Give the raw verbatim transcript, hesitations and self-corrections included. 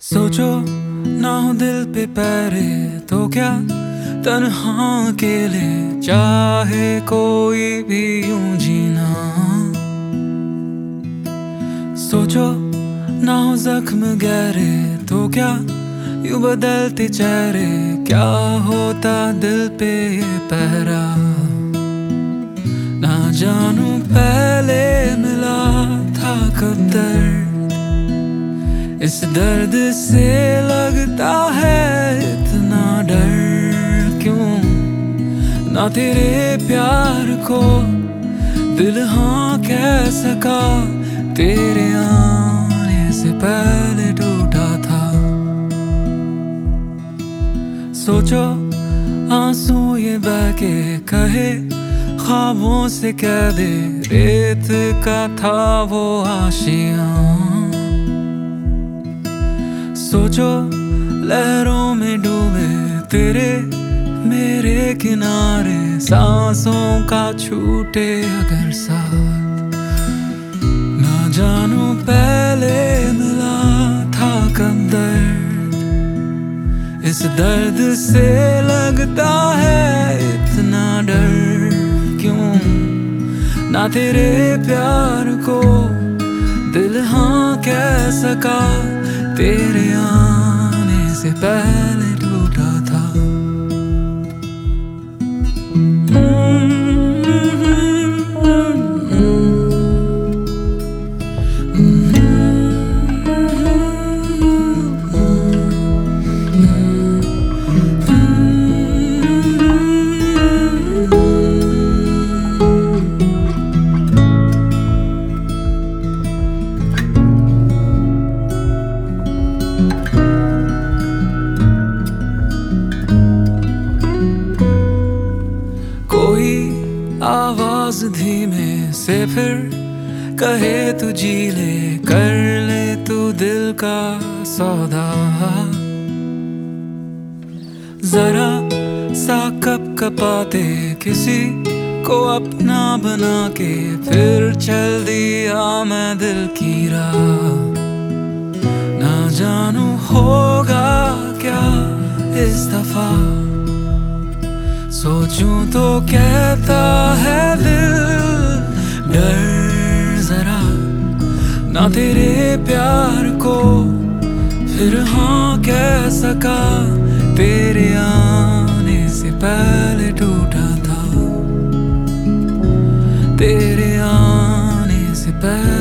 सोचो ना हो दिल पे पैरे तो क्या तन्हा अकेले चाहे कोई भी यूं जीना। सोचो ना हो जख्म गहरे तो क्या यूं बदलते चेहरे क्या होता दिल पे ये पहरा। ना जानू पहले मिला था कब दर्द, इस दर्द से लगता है इतना डर क्यों। ना तेरे प्यार को दिल हाँ कह सका, तेरे आने से पहले टूटा था। सोचो आंसू ये बह के कहे ख्वाबों से कह दे रेत का था वो आशियां। सोचो लहरों में डूबे तेरे मेरे किनारे, सांसों का छूटे अगर साथ। ना जानू पहले मिला था कब दर्द, इस दर्द से लगता है इतना डर क्यों। ना तेरे प्यार को दिल हाँ कह सका, तेरे आने से पहले टूटा था। कोई आवाज धीमे से फिर कहे तू जी ले, कर ले तू दिल का सौदा। जरा सा कप कपाते किसी को अपना बना के, फिर चल दिया मैं दिल की राह। ना जानू होगा क्या इस दफा, सोचूं तो कहता है दिल डर जरा। ना तेरे प्यार को फिर हाँ कह सका, तेरे आने से पहले टूटा था, तेरे आने से पहले